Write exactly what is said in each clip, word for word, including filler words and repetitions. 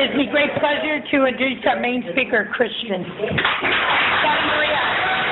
gives me great pleasure to introduce our main speaker, Christian. Santa Maria.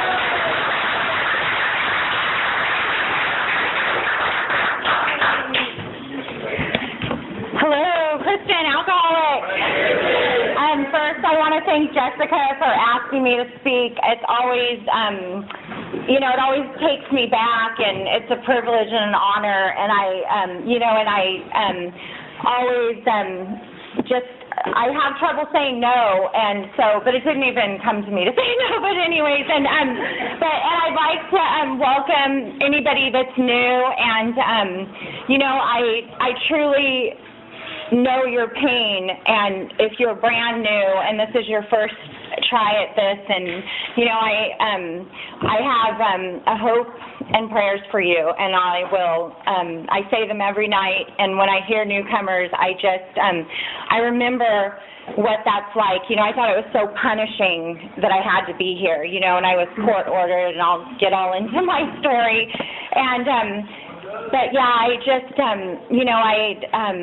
Hello, Christian, alcoholic. Um, first, I want to thank Jessica for asking me to speak. It's always, um, you know, it always takes me back, and it's a privilege and an honor. And I, um, you know, and I um, always um, just, I have trouble saying no, and so, but it didn't even come to me to say no. But anyways, and um, but and I'd like to um, welcome anybody that's new, and um, you know, I I truly know your pain, and if you're brand new and this is your first try at this, and you know, I um I have um a hope and prayers for you, and I will um I say them every night, and when I hear newcomers, I just um I remember what that's like. You know, I thought it was so punishing that I had to be here, you know, and I was court ordered, and I'll get all into my story, and um but yeah, I just um you know, I um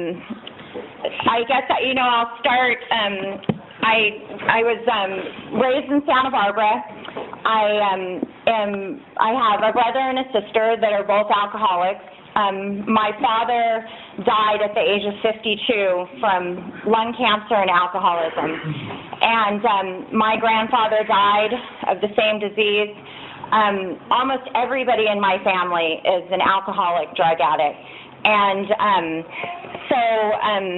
I guess, you know, I'll start, um, I I was um, raised in Santa Barbara. I um, am, I have a brother and a sister that are both alcoholics. Um, my father died at the age of fifty-two from lung cancer and alcoholism. And um, my grandfather died of the same disease. Um, almost everybody in my family is an alcoholic drug addict. And um, so um,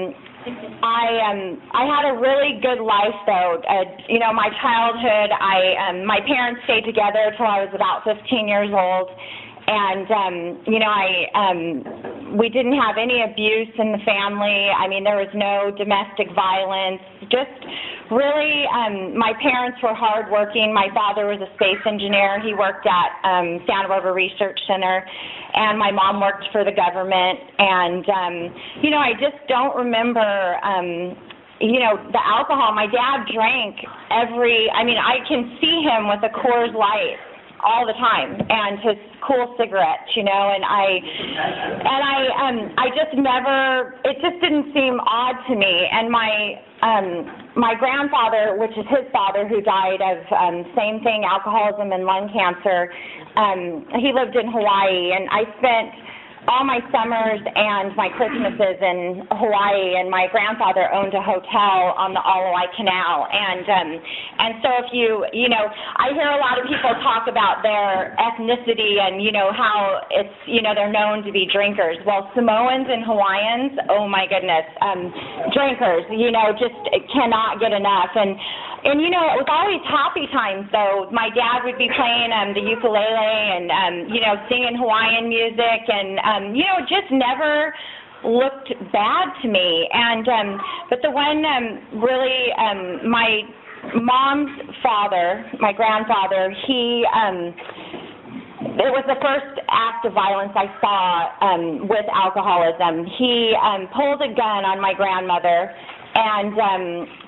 I um, I had a really good life, though. Uh, you know, my childhood, I um, my parents stayed together till I was about fifteen years old, and um, you know, I um, we didn't have any abuse in the family. I mean, there was no domestic violence. Just really, um, my parents were hardworking. My father was a space engineer. He worked at um, Santa Barbara Research Center, and my mom worked for the government. And, um, you know, I just don't remember, um, you know, the alcohol. My dad drank every, I mean, I can see him with a Coors Light all the time, and his cool cigarettes, you know, and I, and I, um, I just never, it just didn't seem odd to me. And my, um, my grandfather, which is his father, who died of um, same thing, alcoholism and lung cancer, um, he lived in Hawaii, and I spent all my summers and my Christmases in Hawaii, and my grandfather owned a hotel on the Alawai Canal. And um, and so if you, you know, I hear a lot of people talk about their ethnicity and, you know, how it's, you know, they're known to be drinkers. Well, Samoans and Hawaiians, oh my goodness, um, drinkers, you know, just cannot get enough. And And, you know, it was always happy times, though. My dad would be playing um, the ukulele and, um, you know, singing Hawaiian music, and, um, you know, just never looked bad to me. And, um, but the one um, really, um, my mom's father, my grandfather, he, um, it was the first act of violence I saw um, with alcoholism. He um, pulled a gun on my grandmother, and um,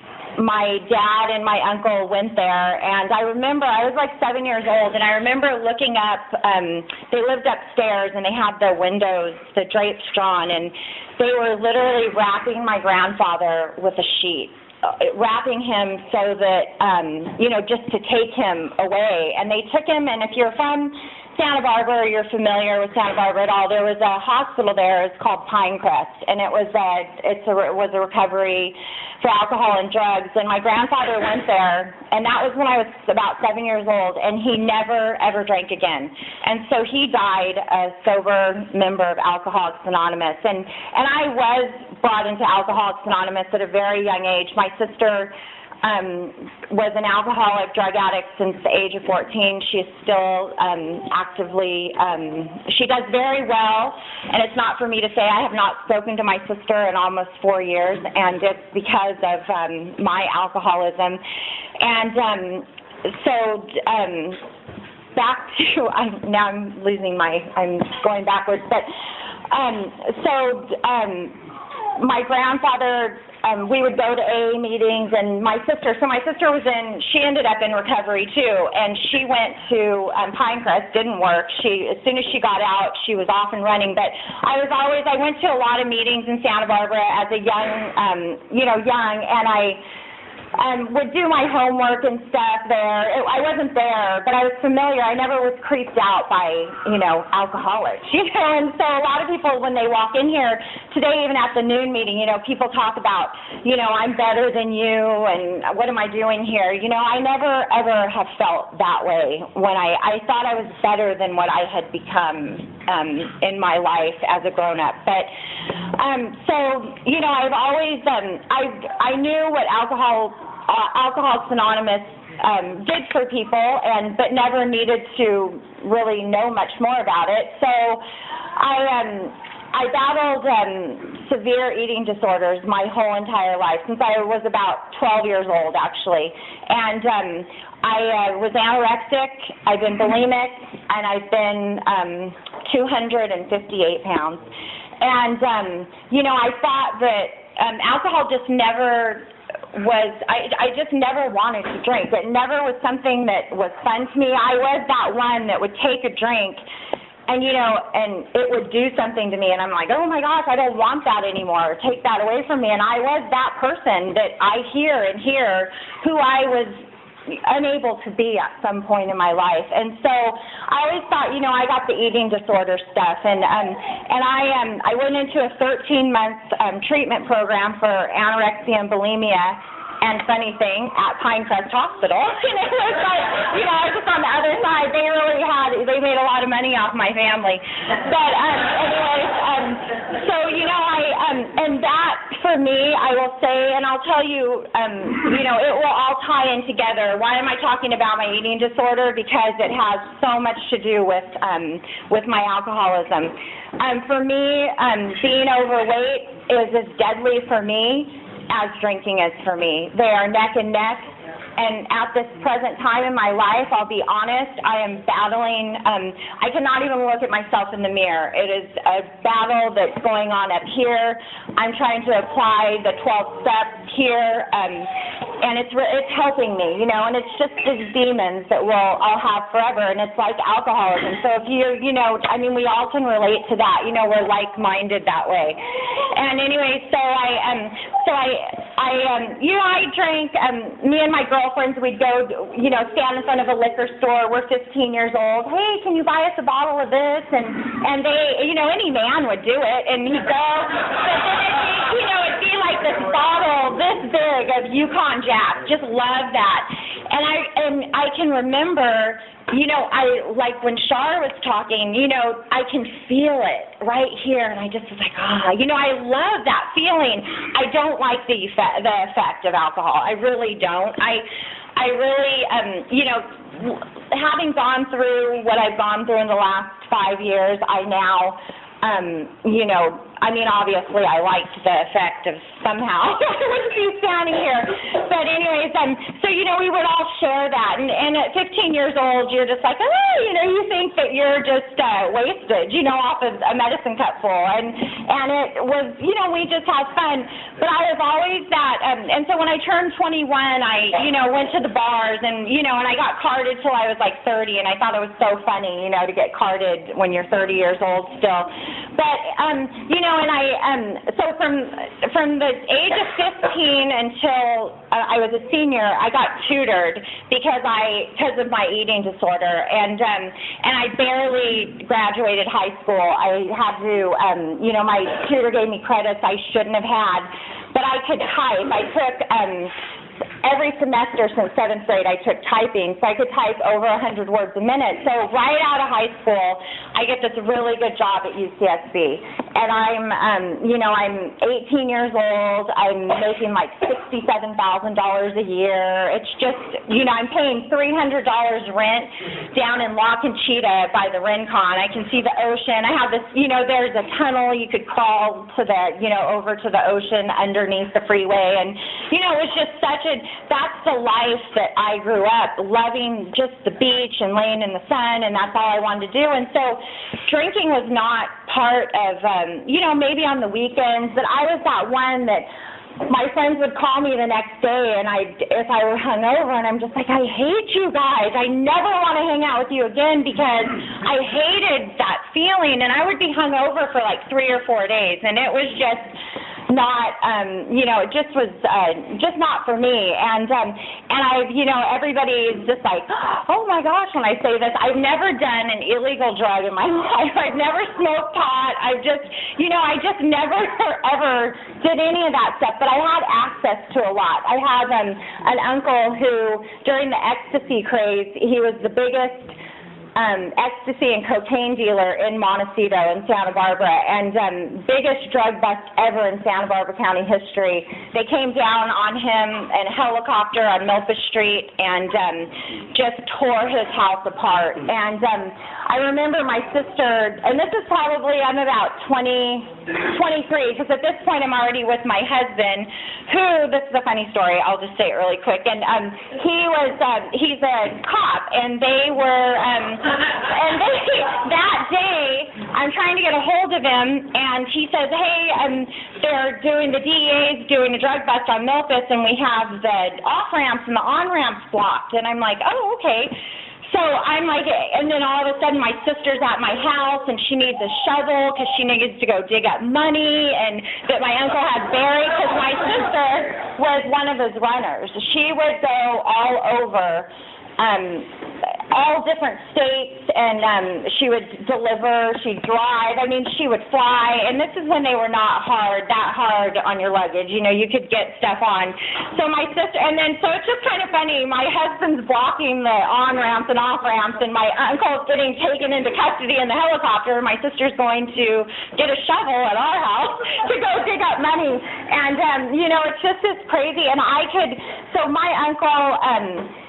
my dad and my uncle went there, and I remember, I was like seven years old, and I remember looking up, um, they lived upstairs, and they had the windows, the drapes drawn, and they were literally wrapping my grandfather with a sheet, uh, wrapping him so that, um, you know, just to take him away. And they took him, and if you're from Santa Barbara, or you're familiar with Santa Barbara at all, there was a hospital there. It's called Pinecrest, and it was a, it's a, it was a recovery for alcohol and drugs. And my grandfather went there, and that was when I was about seven years old, and he never, ever drank again. And so he died a sober member of Alcoholics Anonymous. And, and I was brought into Alcoholics Anonymous at a very young age. My sister Um, was an alcoholic drug addict since the age of fourteen. She is still um, actively, um, she does very well, and it's not for me to say. I have not spoken to my sister in almost four years, and it's because of um, my alcoholism. And um, so um, back to, I'm, now I'm losing my, I'm going backwards, but um, so um, my grandfather um, we would go to A A meetings, and my sister, so my sister was in, she ended up in recovery too, and she went to um, Pinecrest, didn't work. She, as soon as she got out, she was off and running, but I was always, I went to a lot of meetings in Santa Barbara as a young, um, you know, young, and I, um, would do my homework and stuff there. It, I wasn't there, but I was familiar. I never was creeped out by, you know, alcoholics, you know, and so a lot of people, when they walk in here, today even at the noon meeting, you know, people talk about, you know, I'm better than you, and what am I doing here? You know, I never, ever have felt that way when I, I thought I was better than what I had become um, in my life as a grown-up. But, um, so, you know, I've always, um, I, I knew what alcohol Uh, Alcoholics Anonymous um, did for people, and but never needed to really know much more about it. So I um, I battled um, severe eating disorders my whole entire life, since I was about twelve years old, actually. And um, I uh, was anorexic, I've been bulimic, and I've been um, two hundred fifty-eight pounds. And, um, you know, I thought that um, alcohol just never was, I, I just never wanted to drink. It never was something that was fun to me. I was that one that would take a drink and, you know, and it would do something to me. And I'm like, oh my gosh, I don't want that anymore. Take that away from me. And I was that person that I hear and hear who I was unable to be at some point in my life. And so I always thought, you know, I got the eating disorder stuff, and um, and I um, I went into a thirteen month um, treatment program for anorexia and bulimia. And funny thing, at Pinecrest Hospital, and it was like, you know, I was just on the other side. They really had, they made a lot of money off my family. But um, anyways, um, so, you know, I, um, and that for me, I will say, and I'll tell you, um, you know, it will all tie in together. Why am I talking about my eating disorder? Because it has so much to do with, um, with my alcoholism. Um, for me, um, being overweight is as deadly for me as drinking is for me. They are neck and neck. And at this present time in my life, I'll be honest, I am battling, um, I cannot even look at myself in the mirror. It is a battle that's going on up here. I'm trying to apply the twelve steps here, um, and it's it's helping me, you know, and it's just these demons that we'll I'll have forever, and it's like alcoholism. So if you, you know, I mean, we all can relate to that, you know, we're like-minded that way. And anyway, so I, um, so I, I, um, you know, I drank, um, me and my girlfriends, we'd go, you know, stand in front of a liquor store. We're fifteen years old. Hey, can you buy us a bottle of this? And and they, you know, any man would do it. And he'd go, but then it'd be, you know, it'd be like this bottle this big of Yukon Jack. Just love that. And I and I can remember, you know, I like when Shar was talking, you know, I can feel it right here, and I just was like, ah, you know, I love that feeling. I don't like the effect, the effect of alcohol. I really don't. I, I really, um, you know, having gone through what I've gone through in the last five years, I now, um, you know, I mean, obviously, I liked the effect of somehow. I wouldn't be standing here. But anyways, um, so, you know, we would all share that. And, and at fifteen years old, you're just like, oh, you know, you think that you're just uh, wasted, you know, off of a medicine cup full. And, and it was, you know, we just had fun. But I was always that. Um, and so when I turned twenty-one, I, you know, went to the bars and, you know, and I got carded till I was like thirty. And I thought it was so funny, you know, to get carded when you're thirty years old still. But, um, you know, and I, um, so from from the age of fifteen until uh, I was a senior, I got tutored because I, because of my eating disorder, and um, and I barely graduated high school. I had to, um, you know, my tutor gave me credits I shouldn't have had, but I could type. I took, um, every semester since seventh grade, I took typing, so I could type over one hundred words a minute. So right out of high school, I get this really good job at U C S B. And I'm, um, you know, I'm eighteen years old. I'm making like sixty-seven thousand dollars a year. It's just, you know, I'm paying three hundred dollars rent down in La Conchita by the Rincon. I can see the ocean. I have this, you know, there's a tunnel you could crawl to the, you know, over to the ocean underneath the freeway. And, you know, it was just such a, that's the life that I grew up, loving just the beach and laying in the sun, and that's all I wanted to do. And so drinking was not part of, um, you know, maybe on the weekends, but I was that one that my friends would call me the next day, and I, if I were hungover, and I'm just like, I hate you guys. I never want to hang out with you again because I hated that feeling, and I would be hungover for like three or four days, and it was just not, um, you know, it just was uh, just not for me. And um, and I, you know, everybody's just like, oh my gosh, when I say this, I've never done an illegal drug in my life. I've never smoked pot. I've just, you know, I just never ever did any of that stuff. But I had access to a lot. I have um, an uncle who, during the ecstasy craze, he was the biggest Um, ecstasy and cocaine dealer in Montecito in Santa Barbara, and um, biggest drug bust ever in Santa Barbara County history. They came down on him in a helicopter on Milpas Street and um, just tore his house apart. And um, I remember my sister, and this is probably, I'm about twenty, twenty-three, because at this point I'm already with my husband, who, this is a funny story, I'll just say it really quick, and um, he was, uh, he's a cop, and they were, um, and they, that day, I'm trying to get a hold of him, and he says, hey, um, they're doing, the D E A's doing a drug bust on Milpas, and we have the off-ramps and the on-ramps blocked, and I'm like, oh, okay. So I'm like, and then all of a sudden my sister's at my house, and she needs a shovel because she needs to go dig up money, and that my uncle had buried, because my sister was one of his runners. She would go all over, um, all different states, and um, she would deliver, she'd drive, I mean, she would fly, and this is when they were not hard, that hard on your luggage, you know, you could get stuff on. So my sister, and then, so it's just kind of funny, my husband's blocking the on-ramps and off-ramps, and my uncle's getting taken into custody in the helicopter, my sister's going to get a shovel at our house to go dig up money, and, um, you know, it's just this crazy, and I could, so my uncle, um,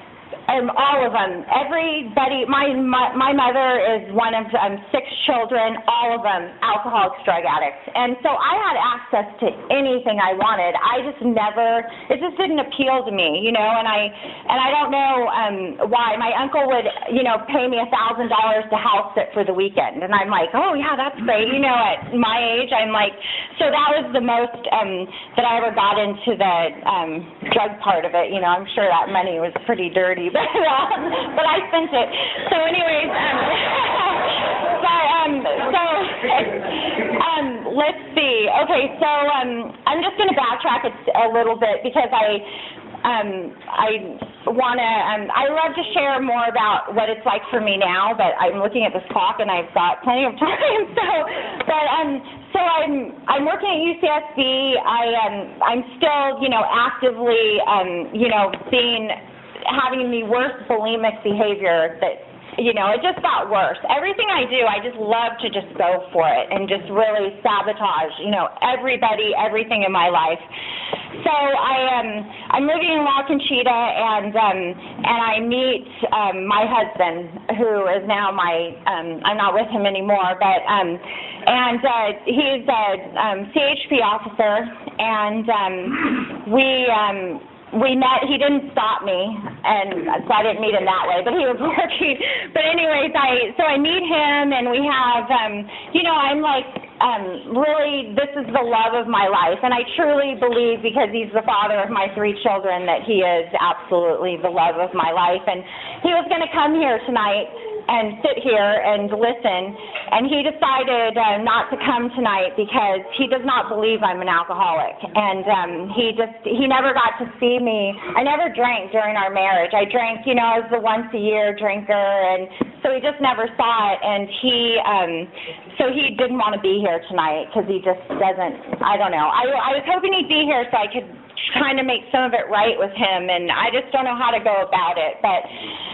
Um, all of them, everybody, my, my, my mother is one of um, six children, all of them alcoholics, drug addicts. And so I had access to anything I wanted. I just never, it just didn't appeal to me, you know, and I, and I don't know um, why. My uncle would, you know, pay me a thousand dollars to house sit for the weekend. And I'm like, oh yeah, that's great. You know, at my age, I'm like, so that was the most um, that I ever got into the um, drug part of it. You know, I'm sure that money was pretty dirty. But, um, but I spent it. So anyways, um, but, um, so, um, let's see. Okay, so um, I'm just going to backtrack it a little bit because I, um, I want to, um, I love to share more about what it's like for me now, but I'm looking at this clock and I've got plenty of time. So, but, um, so I'm, I'm working at U C S B. I, um, I'm still, you know, actively, um, you know, being, having the worst bulimic behavior that, you know, it just got worse. Everything I do, I just love to just go for it and just really sabotage, you know, everybody, everything in my life. So I am, um, I'm living in La Conchita, and um, and I meet um, my husband, who is now my, um, I'm not with him anymore, but, um, and uh, he's a um, C H P officer, and um, we, um, We met, he didn't stop me, and so I didn't meet him that way, but he was working. But anyways, I, so I meet him, and we have, um, you know, I'm like, um, really, this is the love of my life, and I truly believe, because he's the father of my three children, that he is absolutely the love of my life. And he was going to come here tonight and sit here and listen, and he decided uh, not to come tonight because he does not believe I'm an alcoholic, and um, he just, he never got to see me. I never drank during our marriage. I drank, you know, I was the once-a-year drinker, and so he just never saw it, and he, um, so he didn't want to be here tonight because he just doesn't, I don't know. I, I was hoping he'd be here so I could kind of make some of it right with him, and I just don't know how to go about it, but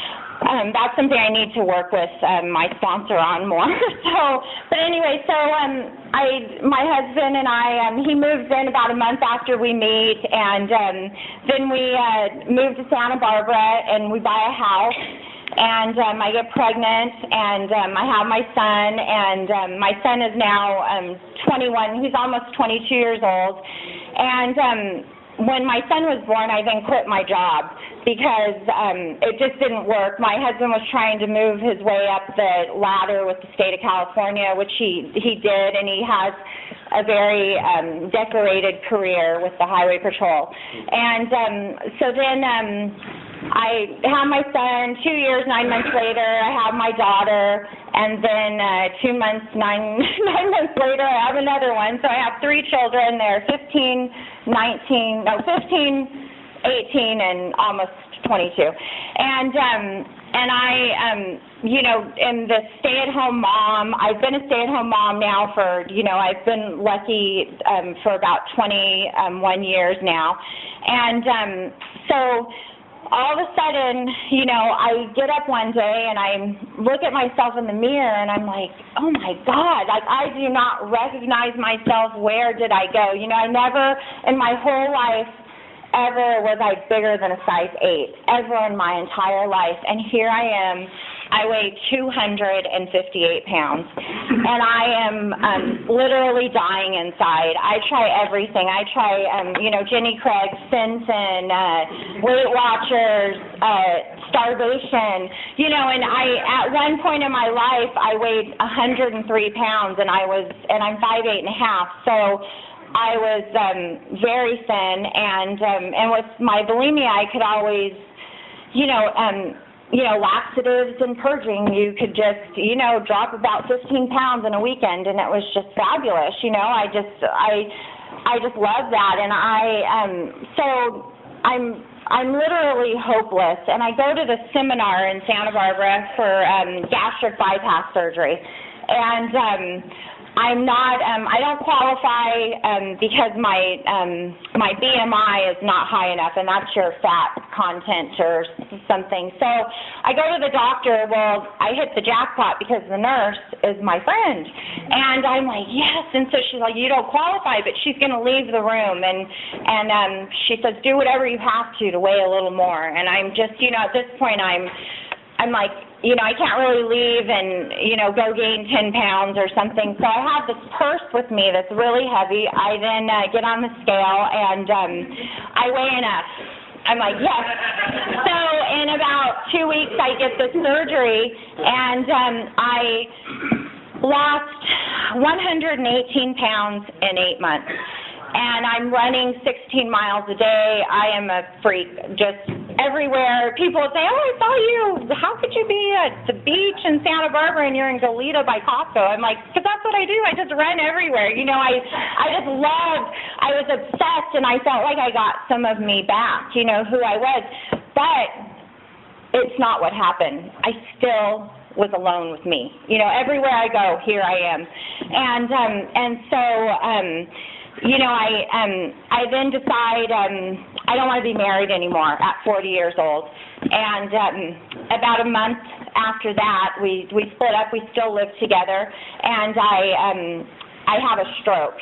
Um, that's something I need to work with um, my sponsor on more. So, but anyway, so um, I, my husband and I, um, he moves in about a month after we meet, and um, then we uh, move to Santa Barbara, and we buy a house, and um, I get pregnant, and um, I have my son, and um, my son is now um, twenty-one. He's almost twenty-two years old, and um, when my son was born, I then quit my job because um, it just didn't work. My husband was trying to move his way up the ladder with the state of California, which he, he did, and he has a very um, decorated career with the Highway Patrol. And um, so then um, I have my son, two years, nine months later, I have my daughter, and then uh, two months, nine, nine months later, I have another one. So I have three children. They're fifteen, nineteen, no, fifteen, eighteen, and almost twenty-two. And, um, and I, um, you know, am the stay-at-home mom. I've been a stay-at-home mom now for, you know, I've been lucky um, for about twenty-one years now. And um, so all of a sudden, you know, I get up one day and I look at myself in the mirror and I'm like, oh my God, like I do not recognize myself. Where did I go? You know, I never in my whole life ever was I bigger than a size eight, ever in my entire life. And here I am. I weigh two hundred fifty-eight pounds, and I am um, literally dying inside. I try everything. I try, um, you know, Jenny Craig, Simpson, uh, Weight Watchers, uh, starvation, you know, and I, at one point in my life, I weighed one hundred three pounds, and I was, and I'm five eight and a half, so I was um, very thin, and um, and with my bulimia, I could always, you know, um, you know, laxatives and purging, you could just, you know, drop about fifteen pounds in a weekend, and it was just fabulous. You know, I just, I, I just love that, and I, um, so I'm, I'm literally hopeless, and I go to the seminar in Santa Barbara for um, gastric bypass surgery, and um, I'm not, um, I don't qualify um, because my um, my B M I is not high enough, and that's your fat content or something. So I go to the doctor. Well, I hit the jackpot because the nurse is my friend, and I'm like, yes. And so she's like, you don't qualify, but she's going to leave the room, and and um, she says, do whatever you have to to weigh a little more. And I'm just, you know, at this point, I'm. I'm like, you know, I can't really leave and, you know, go gain ten pounds or something. So I have this purse with me that's really heavy. I then uh, get on the scale and um, I weigh enough. I'm like, yes. So in about two weeks, I get this surgery, and um, I lost one hundred eighteen pounds in eight months. And I'm running sixteen miles a day. I am a freak, just everywhere. People say, oh, I saw you. How could you be at the beach in Santa Barbara and you're in Goleta by Costco? I'm like, because that's what I do. I just run everywhere. You know, I, I just loved, I was obsessed, and I felt like I got some of me back, you know, who I was. But it's not what happened. I still was alone with me. You know, everywhere I go, here I am. And, um, and so, um, you know, I um I then decide um I don't want to be married anymore at forty years old. And um about a month after that, we we split up. We still live together, and I um I have a stroke.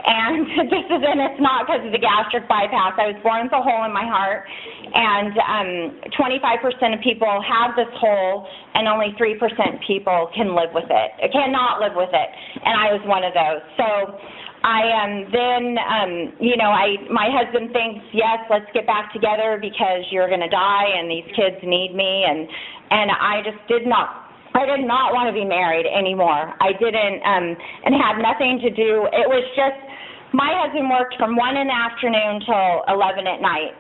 And this is, and it's not because of the gastric bypass. I was born with a hole in my heart, and um twenty-five percent of people have this hole, and only three percent people can live with it, cannot live with it. And I was one of those. So I um, then, um, you know, I my husband thinks, yes, let's get back together because you're going to die and these kids need me. And, and I just did not, I did not want to be married anymore. I didn't, um, and had nothing to do. It was just, my husband worked from one in the afternoon till eleven at night.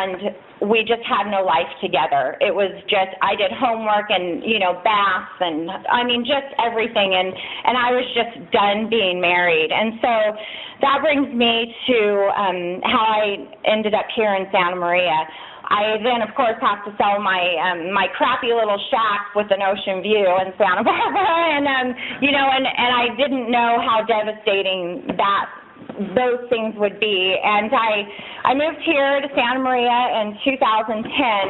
And we just had no life together. It was just, I did homework and, you know, baths and, I mean, just everything. And, and I was just done being married. And so that brings me to um, how I ended up here in Santa Maria. I then, of course, have to sell my um, my crappy little shack with an ocean view in Santa Barbara. And, um, you know, and, and I didn't know how devastating that those things would be. And I I moved here to Santa Maria in two thousand ten,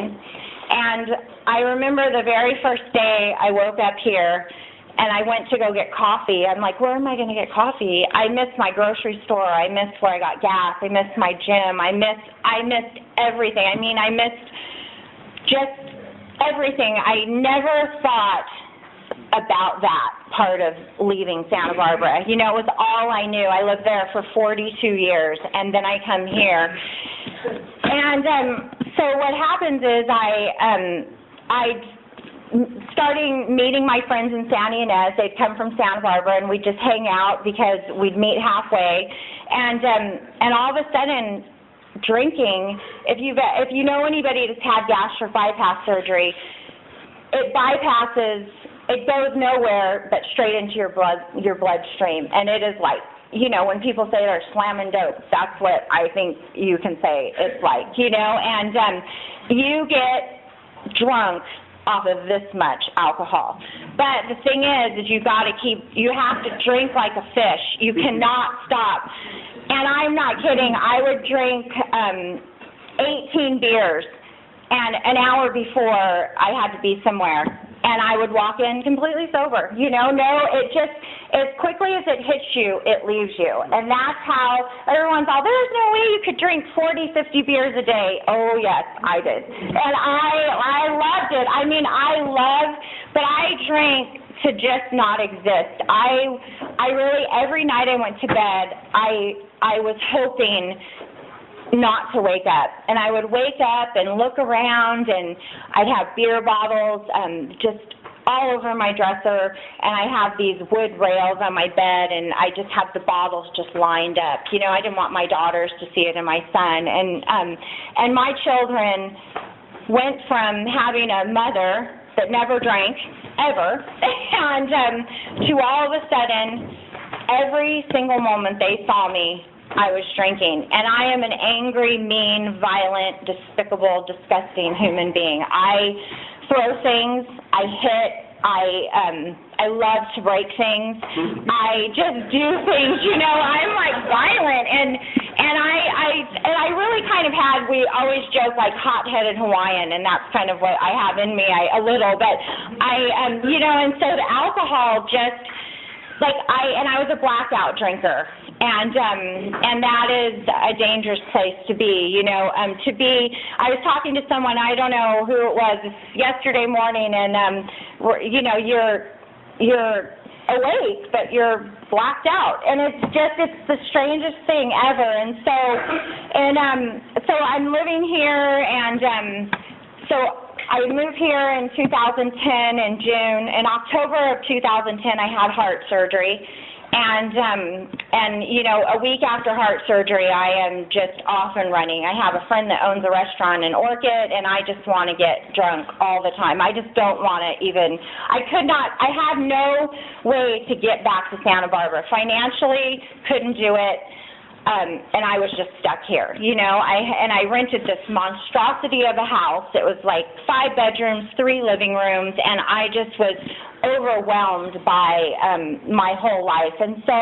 and I remember the very first day I woke up here and I went to go get coffee. I'm like, where am I going to get coffee? I missed my grocery store. I missed where I got gas. I missed my gym. I missed I missed everything. I mean, I missed just everything. I never thought about that part of leaving Santa Barbara. You know, it was all I knew. I lived there for forty-two years, and then I come here. And um, so what happens is I, um, I, starting meeting my friends in Santa Ynez. They'd come from Santa Barbara, and we'd just hang out because we'd meet halfway. And um, and all of a sudden, drinking, if you if you know anybody that's had gastric bypass surgery, it bypasses, it goes nowhere but straight into your blood your bloodstream, and it is like, you know, when people say they're slamming dope, that's what I think you can say it's like, you know, and um, you get drunk off of this much alcohol. But the thing is, is you got to keep, you have to drink like a fish. You cannot stop. And I'm not kidding. I would drink um, eighteen beers, and an hour before I had to be somewhere, and I would walk in completely sober. You know, no, it just, as quickly as it hits you, it leaves you. And that's how everyone's all, there's no way you could drink forty, fifty beers a day. Oh, yes, I did. And I I loved it. I mean, I love, but I drank to just not exist. I I really, every night I went to bed, I I was hoping not to wake up. And I would wake up and look around, and I'd have beer bottles um, just all over my dresser, and I have these wood rails on my bed, and I just have the bottles just lined up. You know, I didn't want my daughters to see it, and my son. And, um, and my children went from having a mother that never drank, ever, and um, to all of a sudden, every single moment they saw me, I was drinking. And I am an angry, mean, violent, despicable, disgusting human being. I throw things, I hit, I um, I love to break things. I just do things, you know, I'm like violent, and and I, I and I really kind of had, we always joke like hot-headed Hawaiian, and that's kind of what I have in me, I, a little, but I, um, you know, and so the alcohol just, like I, and I was a blackout drinker. And um, and that is a dangerous place to be, you know, um, to be, I was talking to someone, I don't know who it was, yesterday morning, and, um, you know, you're, you're awake, but you're blacked out. And it's just, it's the strangest thing ever. And so, and um, so I'm living here, and um, so I moved here in two thousand ten in June. In October of two thousand ten, I had heart surgery. And, um, and, you know, a week after heart surgery, I am just off and running. I have a friend that owns a restaurant in Orchid, and I just want to get drunk all the time. I just don't want to even, I could not, I had no way to get back to Santa Barbara. Financially, couldn't do it. Um, and I was just stuck here, you know, I, and I rented this monstrosity of a house. It was like five bedrooms, three living rooms, and I just was overwhelmed by um, my whole life. And so,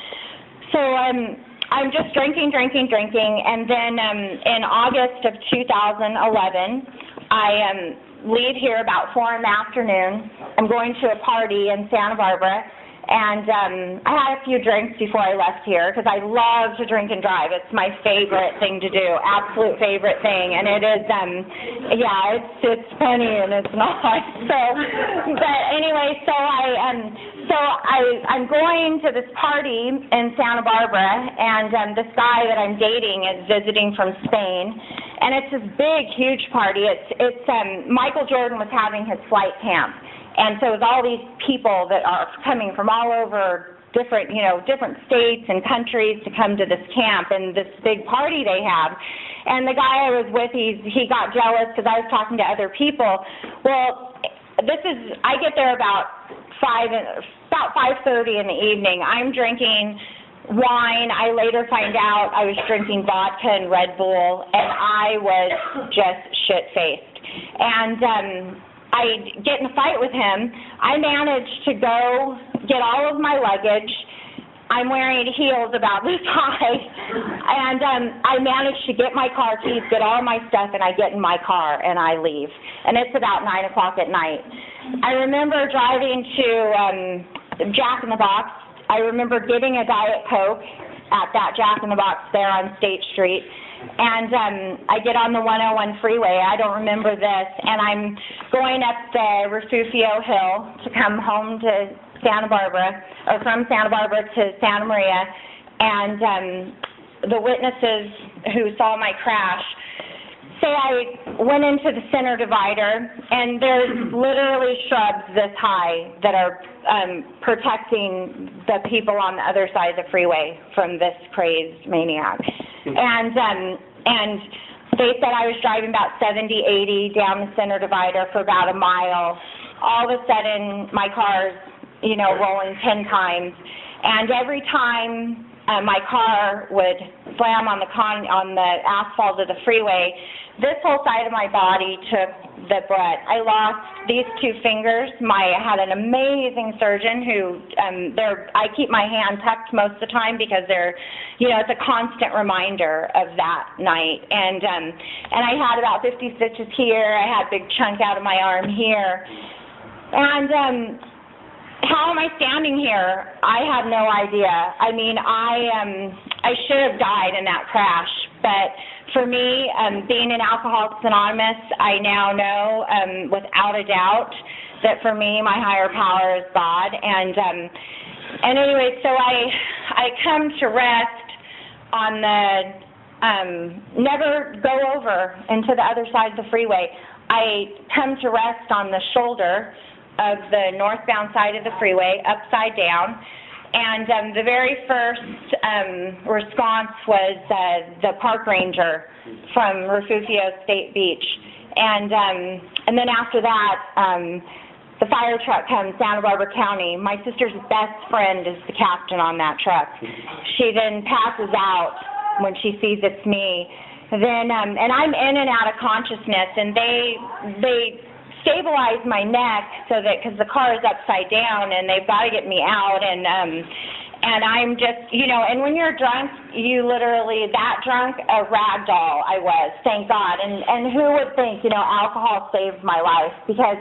so um, I'm just drinking, drinking, drinking, and then um, in August of two thousand eleven, I um, leave here about four in the afternoon. I'm going to a party in Santa Barbara. And um, I had a few drinks before I left here, because I love to drink and drive. It's my favorite thing to do, absolute favorite thing. And it is, um, yeah, it's it's funny and it's not. So, but anyway, so I um, so I I'm going to this party in Santa Barbara, and um, this guy that I'm dating is visiting from Spain, and it's this big, huge party. It's it's um, Michael Jordan was having his flight camp. And so it's all these people that are coming from all over different, you know, different states and countries to come to this camp and this big party they have. And the guy I was with, he's, he got jealous because I was talking to other people. Well, this is, I get there about five, about five thirty in the evening. I'm drinking wine. I later find out I was drinking vodka and Red Bull, and I was just shit-faced. And, um, I get in a fight with him. I managed to go get all of my luggage. I'm wearing heels about this high. And um, I managed to get my car keys, get all my stuff, and I get in my car and I leave. And it's about nine o'clock at night. I remember driving to um, Jack in the Box. I remember getting a Diet Coke at that Jack in the Box there on State Street. And um, I get on the one oh one freeway. I don't remember this. And I'm going up the Refugio Hill to come home to Santa Barbara, or from Santa Barbara to Santa Maria. And um, the witnesses who saw my crash say I went into the center divider, and there's literally shrubs this high that are um, protecting the people on the other side of the freeway from this crazed maniac. And, um, and they said I was driving about seventy, eighty down the center divider for about a mile. All of a sudden, my car's, you know, rolling ten times. And every time uh, my car would slam on the con on the asphalt of the freeway, this whole side of my body took the brunt. I lost these two fingers. My I had an amazing surgeon who um, they're I keep my hand tucked most of the time because they're, you know, it's a constant reminder of that night. And um, and I had about fifty stitches here. I had a big chunk out of my arm here. And um, how am I standing here? I have no idea. I mean, I um, I should have died in that crash, but for me, um, being in Alcoholics Anonymous, I now know um, without a doubt that for me, my higher power is God. And um, and anyway, so I I come to rest on the um, never go over into the other side of the freeway. I come to rest on the shoulder of the northbound side of the freeway, upside down. And um, the very first um, response was uh, the park ranger from Refugio State Beach. And um, and then after that, um, the fire truck comes, Santa Barbara County. My sister's best friend is the captain on that truck. She then passes out when she sees it's me. Then, um, and I'm in and out of consciousness, and they, they stabilize my neck so that, because the car is upside down and they've got to get me out, and um and I'm just, you know, and when you're drunk, you literally, that drunk, a rag doll I was, thank God. And and who would think, you know, alcohol saved my life, because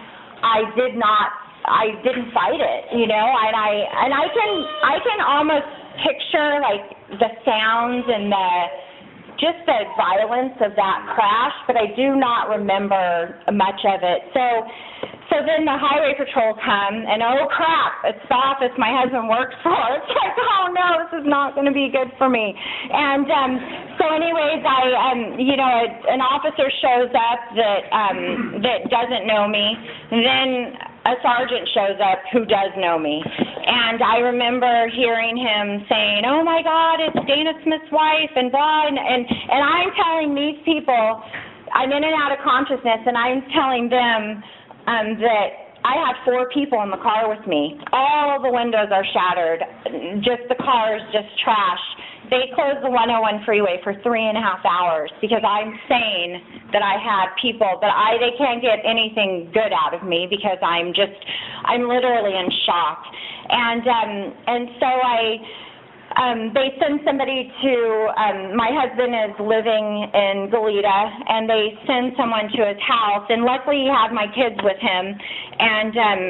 I did not, I didn't fight it, you know, and I and I can I can almost picture like the sounds and the just the violence of that crash, but I do not remember much of it. So, so then the highway patrol come, and oh crap, it's the office my husband works for. It's like, oh no, this is not going to be good for me. And um, so, anyways, I, um, you know, a, an officer shows up that um, that doesn't know me. And then a sergeant shows up who does know me. And I remember hearing him saying, oh my God, it's Dana Smith's wife, and blah, and, and, and I'm telling these people, I'm in and out of consciousness, and I'm telling them um, that I had four people in the car with me. All the windows are shattered, just the car is just trash. They closed the one oh one freeway for three and a half hours because I'm saying that I had people, but I they can't get anything good out of me because I'm just, I'm literally in shock. And um, and so I, um, they send somebody to, um, my husband is living in Goleta, and they send someone to his house, and luckily he had my kids with him, and um,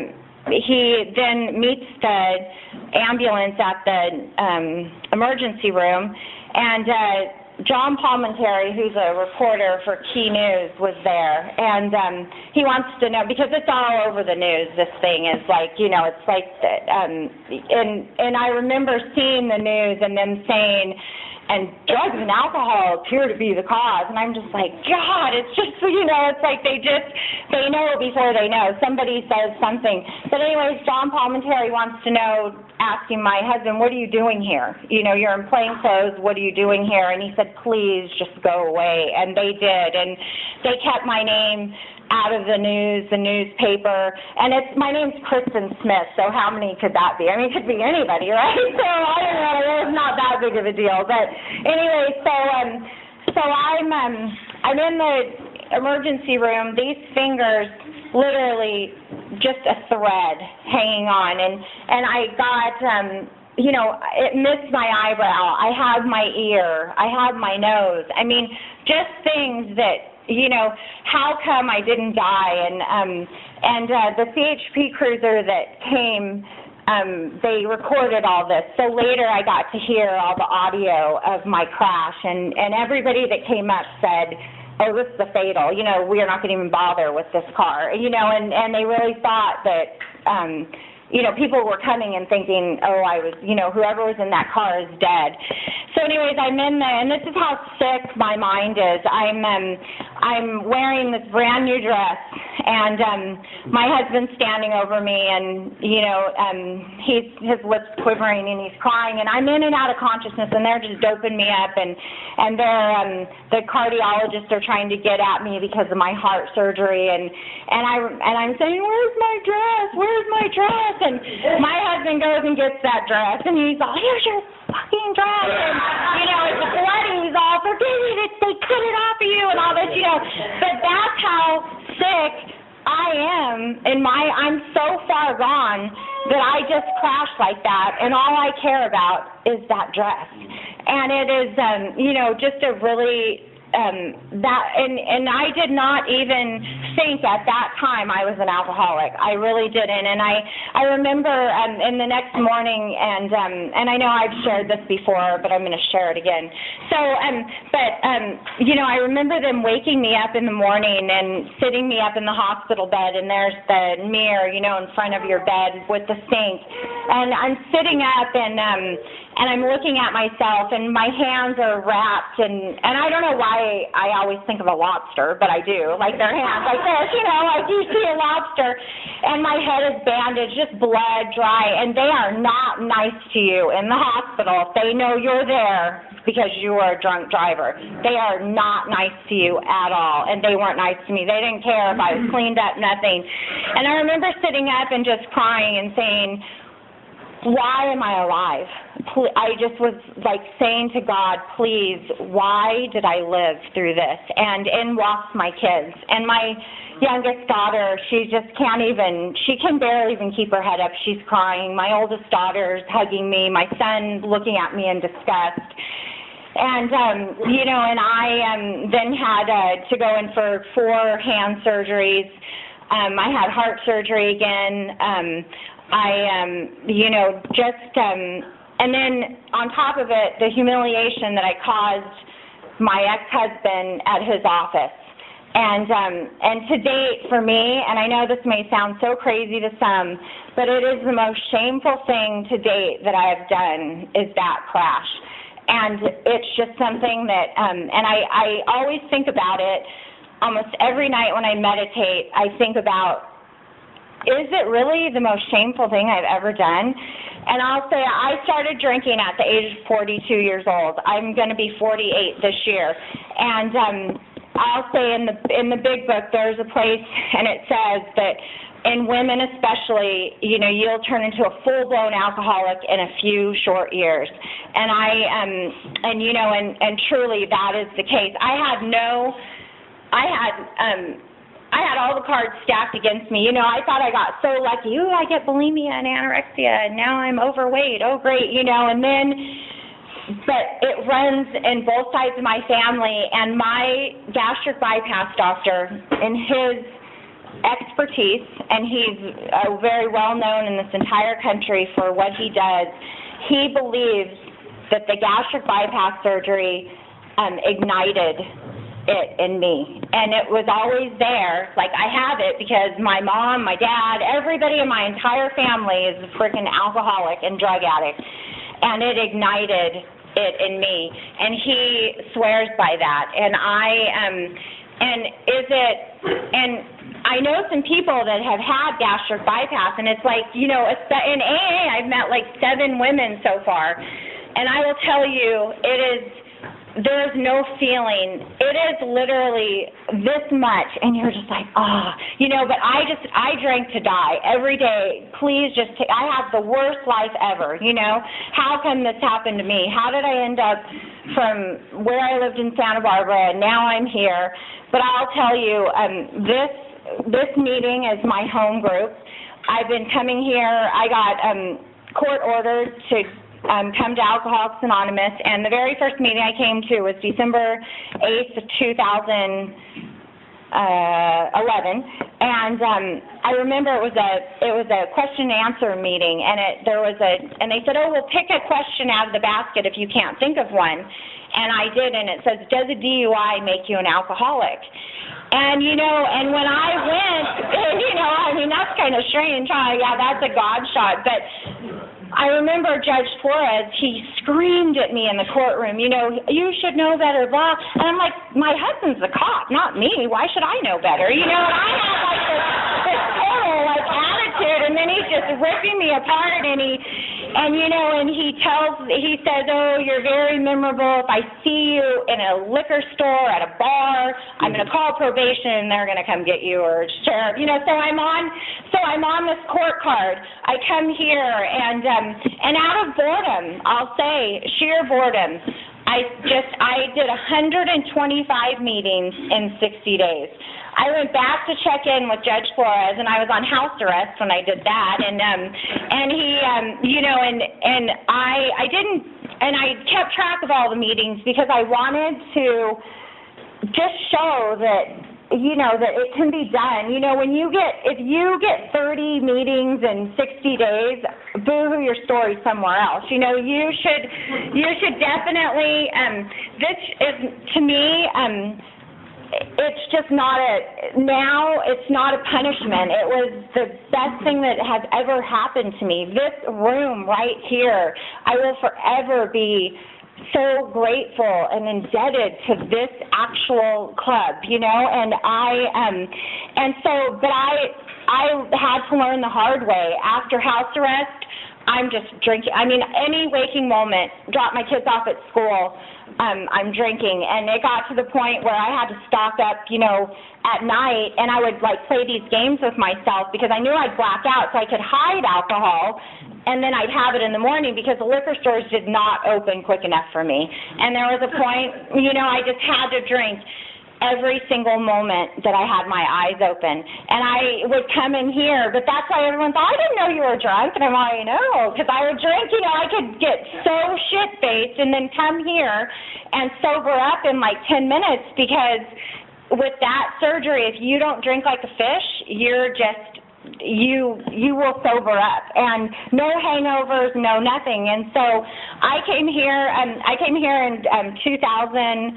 he then meets the ambulance at the um, emergency room, and uh, John Palmentary, who's a reporter for Key News, was there, and um, he wants to know, because it's all over the news, this thing is like, you know, it's like, um, and, and I remember seeing the news and them saying, and drugs and alcohol appear to be the cause, and I'm just like, God, it's just, you know, it's like they just, they know before they know. Somebody says something. But anyways, John Palmentary wants to know, asking my husband, what are you doing here? You know, you're in plain clothes, what are you doing here? And he said, please, just go away. And they did, and they kept my name out of the news, the newspaper, and it's, my name's Kristen Smith, so how many could that be? I mean, it could be anybody, right? So I don't know, it's not that big of a deal, but anyway, so, um, so I'm, um, I'm in the emergency room, these fingers, literally just a thread hanging on, and, and I got, um, you know, it missed my eyebrow, I have my ear, I have my nose, I mean, just things that, you know, how come I didn't die? And um, and uh, the C H P cruiser that came, um, they recorded all this. So later I got to hear all the audio of my crash, and, and everybody that came up said, oh, this is the fatal, you know, we are not going to even bother with this car, you know, and, and they really thought that, um, you know, people were coming and thinking, oh, I was, you know, whoever was in that car is dead. So anyways, I'm in there, and this is how sick my mind is. I'm, um, I'm wearing this brand new dress, and um, my husband's standing over me, and, you know, um, he's, his lips quivering, and he's crying, and I'm in and out of consciousness, and they're just doping me up, and, and they're, um, the cardiologists are trying to get at me because of my heart surgery, and, and, I, and I'm saying, where's my dress? Where's my dress? And my husband goes and gets that dress, and he's all, here's your fucking dress, and, you know, it's bloody, he's all, forget it, it's, they cut it off of you, and all this, you know, but that's how sick I am in my, I'm so far gone that I just crash like that, and all I care about is that dress, and it is, um, you know, just a really, um, that, and, and I did not even think at that time I was an alcoholic. I really didn't, and I, I remember um, in the next morning, and um, and I know I've shared this before, but I'm going to share it again. So, um, but um, you know, I remember them waking me up in the morning and sitting me up in the hospital bed, and there's the mirror, you know, in front of your bed with the sink, and I'm sitting up, and um, and I'm looking at myself, and my hands are wrapped, and and I don't know why I always think of a lobster, but I do, like their hands like this, you know, like you see a lobster, and my head is bandaged, just blood, dry, and they are not nice to you in the hospital if they know you're there because you are a drunk driver. They are not nice to you at all, and they weren't nice to me. They didn't care if I was cleaned up, nothing. And I remember sitting up and just crying and saying, why am I alive? I just was like saying to God, please, why did I live through this? And in walks my kids. And my youngest daughter, she just can't even, she can barely even keep her head up. She's crying. My oldest daughter's hugging me. My son looking at me in disgust. And, um, you know, and I um, then had uh, to go in for four hand surgeries. Um, I had heart surgery again. Um, I, um, you know, just, um, and then on top of it, the humiliation that I caused my ex-husband at his office. And, um, and to date, for me, and I know this may sound so crazy to some, but it is the most shameful thing to date that I have done is that crash. And it's just something that, um, and I, I always think about it almost every night when I meditate. I think about, is it really the most shameful thing I've ever done? And I'll say I started drinking at the age of forty-two years old. I'm going to be forty-eight this year. And um, I'll say in the in the big book, there's a place, and it says that in women especially, you know, you'll turn into a full-blown alcoholic in a few short years. And I, um, and you know, and, and truly that is the case. I had no, I had, um, I had all the cards stacked against me. You know, I thought I got so lucky. Ooh, I get bulimia and anorexia, and now I'm overweight. Oh, great, you know, and then, but it runs in both sides of my family, and my gastric bypass doctor, in his expertise, and he's uh, very well known in this entire country for what he does, he believes that the gastric bypass surgery um, ignited it in me, and it was always there. Like, I have it because my mom, my dad, everybody in my entire family is a freaking alcoholic and drug addict, and it ignited it in me, and he swears by that. And I um and is it and I know some people that have had gastric bypass, and it's like, you know, in A A I've met like seven women so far, and I will tell you, it is, there's no feeling. It is literally this much, and you're just like, ah, oh. You know, but I just, I drank to die every day. Please just take, I have the worst life ever, you know. How come this happened to me? How did I end up from where I lived in Santa Barbara, and now I'm here? But I'll tell you, um, this, this meeting is my home group. I've been coming here. I got um, court orders to Um, come to Alcoholics Anonymous, and the very first meeting I came to was December eighth, two thousand eleven, and um, I remember it was a it was a question and answer meeting, and it there was a and they said, oh, well, pick a question out of the basket if you can't think of one, and I did, and it says, does a D U I make you an alcoholic? And, you know, and when I went, you know, I mean, that's kind of strange, huh? Yeah, that's a God shot. But I remember Judge Flores, he screamed at me in the courtroom, you know, you should know better, blah. And I'm like, my husband's a cop, not me. Why should I know better? You know, and I had like this, this total, like, attitude. And then he's just ripping me apart, and he, and, you know, and he tells, he says, oh, you're very memorable. If I see you in a liquor store, at a bar, I'm going to call probation, and they're going to come get you, or sheriff. You know, so I'm on, so I'm on this court card. I come here, and, um, and out of boredom, I'll say, sheer boredom, I just, I did one hundred twenty-five meetings in sixty days. I went back to check in with Judge Flores, and I was on house arrest when I did that, and um, and he, um, you know, and and I, I didn't, and I kept track of all the meetings because I wanted to just show that, you know, that it can be done. You know, when you get, if you get thirty meetings in sixty days, boo-hoo your story somewhere else. You know, you should, you should definitely, um, this is, to me, um, it's just not a, now it's not a punishment. It was the best thing that has ever happened to me. This room right here, I will forever be so grateful and indebted to this actual club, you know, and I, um, and so, but I, I had to learn the hard way. After house arrest, I'm just drinking. I mean, any waking moment, drop my kids off at school, um, I'm drinking. And it got to the point where I had to stock up, you know, at night, and I would, like, play these games with myself because I knew I'd black out, so I could hide alcohol, and then I'd have it in the morning because the liquor stores did not open quick enough for me. And there was a point, you know, I just had to drink every single moment that I had my eyes open. And I would come in here, but that's why everyone thought, I didn't know you were drunk. And I'm like, no, because I would drink, you know, I could get so shit-faced and then come here and sober up in like ten minutes because with that surgery, if you don't drink like a fish, you're just, you you will sober up, and no hangovers, no nothing. And so I came here, um, I came here in um, two thousand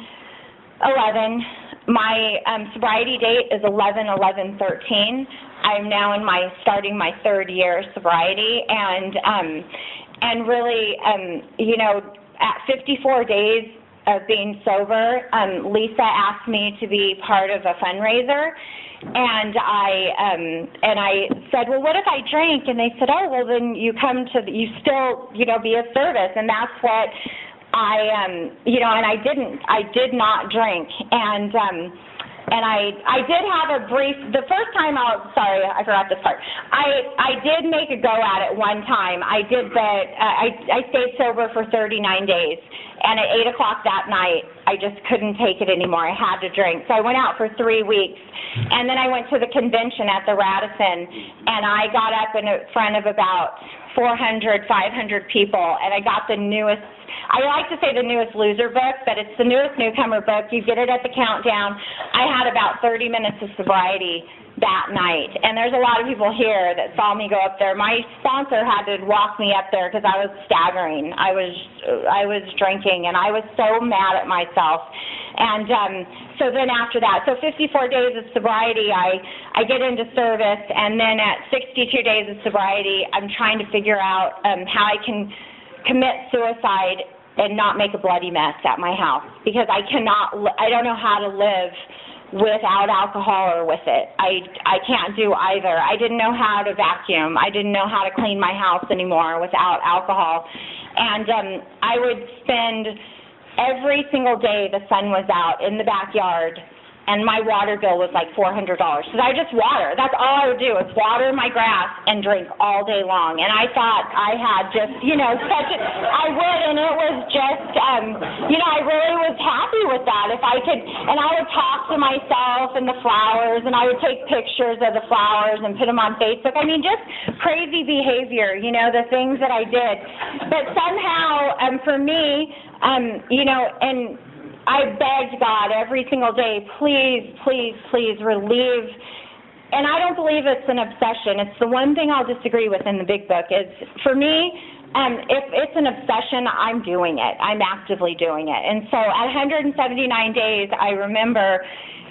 eleven. My um, sobriety date is eleven eleven thirteen. I'm now in my, starting my third year of sobriety, and um, and really, um, you know, at fifty-four days of being sober, um, Lisa asked me to be part of a fundraiser, and I um, and I said, well, what if I drank? And they said, oh, well, then you come to, the, you still, you know, be of service, and that's what I, um, you know, and I didn't, I did not drink, and, um, and I, I did have a brief, the first time I'll, sorry, I forgot this part, I, I did make a go at it one time. I did the, uh, I, I stayed sober for thirty-nine days, and at eight o'clock that night, I just couldn't take it anymore. I had to drink, so I went out for three weeks, and then I went to the convention at the Radisson, and I got up in front of about four hundred, five hundred people, and I got the newest, I like to say the newest loser book, but it's the newest newcomer book. You get it at the countdown. I had about thirty minutes of sobriety that night, and there's a lot of people here that saw me go up there. My sponsor had to walk me up there because I was staggering. I was, I was drinking, and I was so mad at myself. And um, so then after that, so fifty-four days of sobriety, I, I get into service, and then at sixty-two days of sobriety, I'm trying to figure out um, how I can commit suicide and not make a bloody mess at my house, because I cannot, I don't know how to live without alcohol or with it. I, I can't do either. I didn't know how to vacuum. I didn't know how to clean my house anymore without alcohol. And um, I would spend every single day the sun was out in the backyard, and my water bill was like four hundred dollars. Because I just water. That's all I would do is water my grass and drink all day long. And I thought I had just, you know, such a, I would, and it was just, um, you know, I really was happy with that. If I could, and I would talk to myself and the flowers, and I would take pictures of the flowers and put them on Facebook. I mean, just crazy behavior, you know, the things that I did. But somehow, um, for me, um, you know, and I begged God every single day, please, please, please relieve. And I don't believe it's an obsession. It's the one thing I'll disagree with in the big book is, for me, um, if it's an obsession, I'm doing it. I'm actively doing it. And so at one hundred seventy-nine days, I remember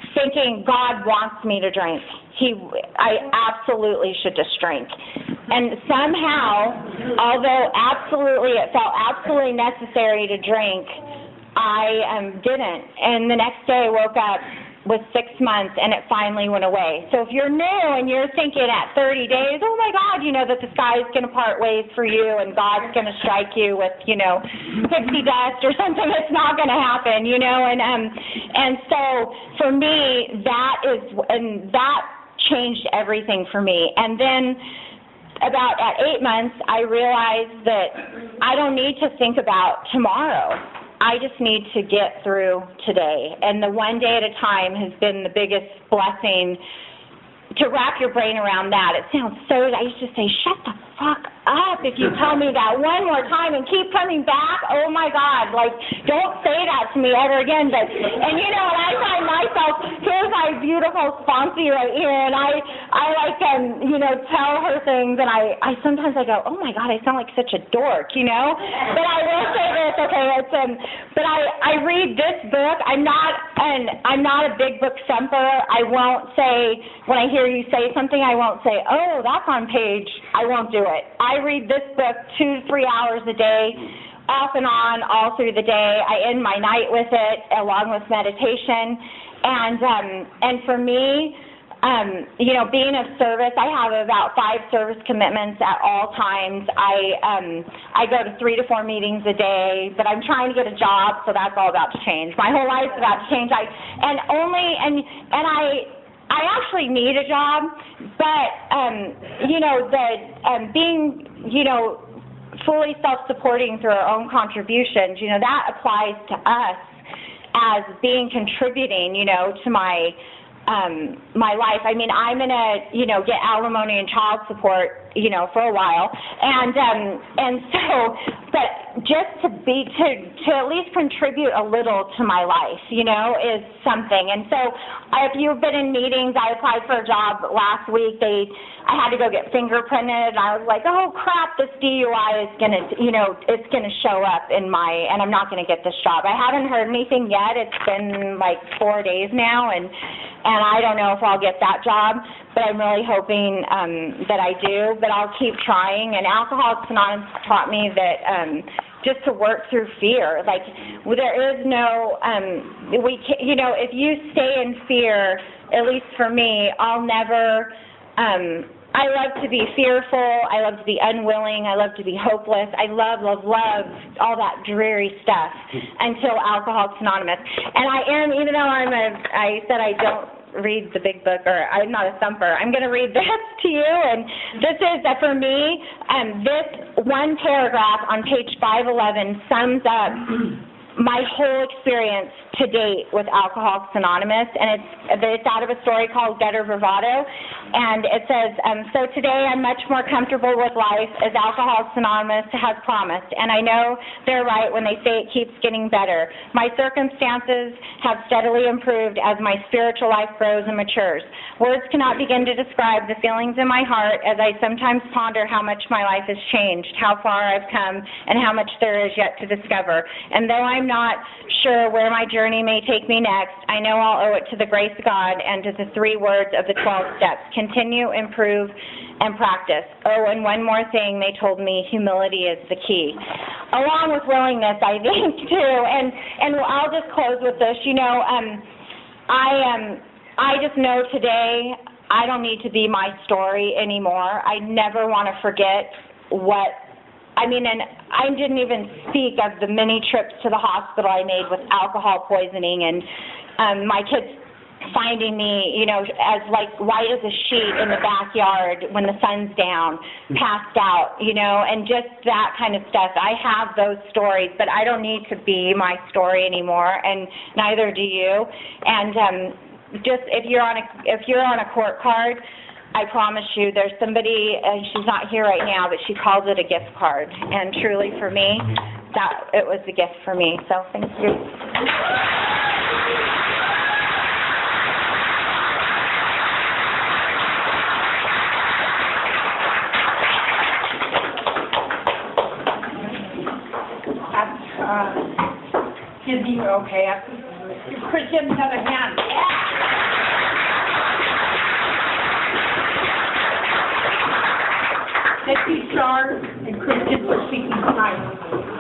thinking God wants me to drink. He, I absolutely should just drink. And somehow, although absolutely, it felt absolutely necessary to drink, I um, didn't. And the next day I woke up with six months and it finally went away. So if you're new and you're thinking at thirty days, oh my God, you know, that the sky is going to part ways for you and God's going to strike you with, you know, pixie dust or something, it's not going to happen, you know. And, um, and so for me, that is, and that changed everything for me. And then about at eight months, I realized that I don't need to think about tomorrow. I just need to get through today. And the one day at a time has been the biggest blessing. To wrap your brain around that, it sounds so, I used to say, shut the fuck up if you tell me that one more time and keep coming back. Oh my God, like, don't say that to me ever again. But, and you know, and I find myself, here's my beautiful sponsee right here, and I, I like, um, you know, tell her things, and I, I sometimes I go, oh my God, I sound like such a dork, you know? But I will say this, okay, it's, um, but I, I read this book. I'm not, and I'm not a big book thumper. I won't say, when I hear you say something, I won't say, oh, that's on page. I won't do it. I read this book two to three hours a day, off and on, all through the day. I end my night with it, along with meditation. And um, and for me, um, you know, being of service, I have about five service commitments at all times. I um, I go to three to four meetings a day, but I'm trying to get a job, so that's all about to change. My whole life's about to change. I and only and and I. I actually need a job, but, um, you know, the um, being, you know, fully self-supporting through our own contributions, you know, that applies to us as being contributing, you know, to my um, my life. I mean, I'm going to, you know, get alimony and child support, you know, for a while. And, um, and so, but just to be, to, to at least contribute a little to my life, you know, is something. And so if you've been in meetings, I applied for a job last week. They, I had to go get fingerprinted. I was like, oh crap, this D U I is going to, you know, it's going to show up in my, and I'm not going to get this job. I haven't heard anything yet. It's been like four days now, and and I don't know if I'll get that job, but I'm really hoping um, that I do, but I'll keep trying. And Alcoholics Anonymous taught me that um, just to work through fear. Like, there is no, um, we can, you know, if you stay in fear, at least for me, I'll never, um, I love to be fearful, I love to be unwilling, I love to be hopeless, I love, love, love all that dreary stuff until Alcoholics Anonymous. And I am, even though I'm a, I said I don't read the big book, or I'm not a thumper, I'm going to read this to you, and this is, that for me, um, this one paragraph on page five eleven sums up my whole experience to date with Alcoholics Anonymous, and it's it's out of a story called Gutter Bravado, and it says, um, so today I'm much more comfortable with life as Alcoholics Anonymous has promised, and I know they're right when they say it keeps getting better. My circumstances have steadily improved as my spiritual life grows and matures. Words cannot begin to describe the feelings in my heart as I sometimes ponder how much my life has changed, how far I've come, and how much there is yet to discover. And though I'm not sure where my journey may take me next, I know I'll owe it to the grace of God and to the three words of the twelve steps: continue, improve, and practice. Oh, and one more thing they told me, humility is the key. Along with willingness, I think, too. And and I'll just close with this. You know, um, I um, I just know today I don't need to be my story anymore. I never want to forget what, I mean, and I didn't even speak of the many trips to the hospital I made with alcohol poisoning, and um, my kids finding me, you know, as like white as a sheet in the backyard when the sun's down, passed out, you know, and just that kind of stuff. I have those stories, but I don't need to be my story anymore, and neither do you. And um, just if you're on a if you're on a court card, I promise you, there's somebody, uh, she's not here right now, but she calls it a gift card. And truly for me, that it was a gift for me. So thank you. Uh, Give you, okay. Give Christian another hand. Let's be Star and Christian for speaking tonight.